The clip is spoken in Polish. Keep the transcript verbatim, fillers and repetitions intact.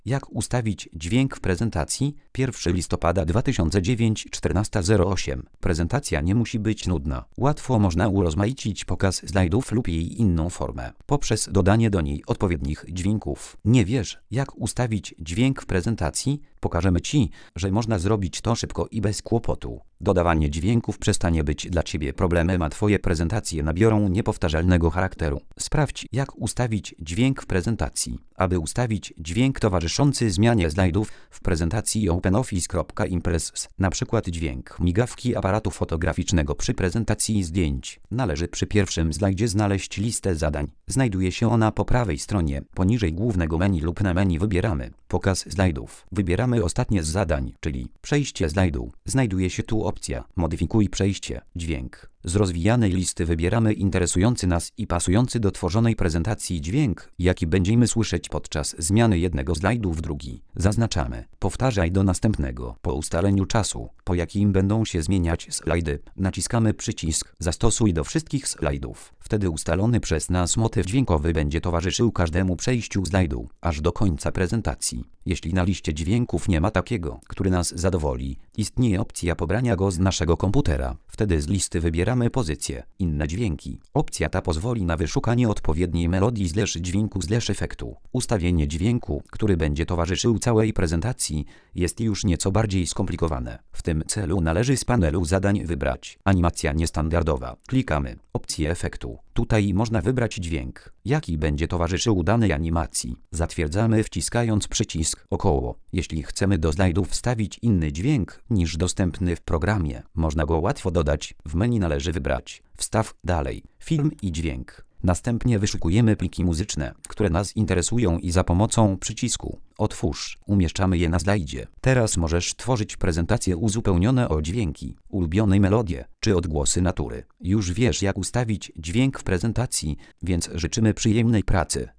Jak ustawić dźwięk w prezentacji? pierwszego listopada dwa tysiące dziewiątego, czternasta zero osiem. Prezentacja nie musi być nudna. Łatwo można urozmaicić pokaz slajdów lub jej inną formę poprzez dodanie do niej odpowiednich dźwięków. Nie wiesz, jak ustawić dźwięk w prezentacji? Pokażemy Ci, że można zrobić to szybko i bez kłopotu. Dodawanie dźwięków przestanie być dla Ciebie problemem, a Twoje prezentacje nabiorą niepowtarzalnego charakteru. Sprawdź, jak ustawić dźwięk w prezentacji. Aby ustawić dźwięk towarzyszący zmianie slajdów w prezentacji OpenOffice kropka impress, na przykład dźwięk migawki aparatu fotograficznego przy prezentacji zdjęć, należy przy pierwszym slajdzie znaleźć listę zadań. Znajduje się ona po prawej stronie, poniżej głównego menu lub na menu wybieramy Pokaz slajdów. Wybieramy ostatnie z zadań, czyli Przejście slajdu. Znajduje się tu opcja Modyfikuj przejście, dźwięk. Z rozwijanej listy wybieramy interesujący nas i pasujący do tworzonej prezentacji dźwięk, jaki będziemy słyszeć podczas zmiany jednego slajdu w drugi. Zaznaczamy Powtarzaj do następnego. Po ustaleniu czasu, po jakim będą się zmieniać slajdy, naciskamy przycisk Zastosuj do wszystkich slajdów. Wtedy ustalony przez nas motyw dźwiękowy będzie towarzyszył każdemu przejściu slajdu, aż do końca prezentacji. Jeśli na liście dźwięków nie ma takiego, który nas zadowoli, istnieje opcja pobrania go z naszego komputera. Wtedy z listy wybieramy pozycję Inne dźwięki. Opcja ta pozwoli na wyszukanie odpowiedniej melodii slash dźwięku slash efektu. Ustawienie dźwięku, który będzie towarzyszył całej prezentacji, jest już nieco bardziej skomplikowane. W tym celu należy z panelu zadań wybrać Animacja niestandardowa. Klikamy Opcję efektu. Tutaj można wybrać dźwięk, jaki będzie towarzyszył danej animacji. Zatwierdzamy wciskając przycisk Około. Jeśli chcemy do slajdów wstawić inny dźwięk niż dostępny w programie, można go łatwo dodać. W menu należy wybrać Wstaw dalej, film i dźwięk. Następnie wyszukujemy pliki muzyczne, które nas interesują i za pomocą przycisku Otwórz umieszczamy je na slajdzie. Teraz możesz tworzyć prezentacje uzupełnione o dźwięki, ulubione melodie czy odgłosy natury. Już wiesz, jak ustawić dźwięk w prezentacji, więc życzymy przyjemnej pracy.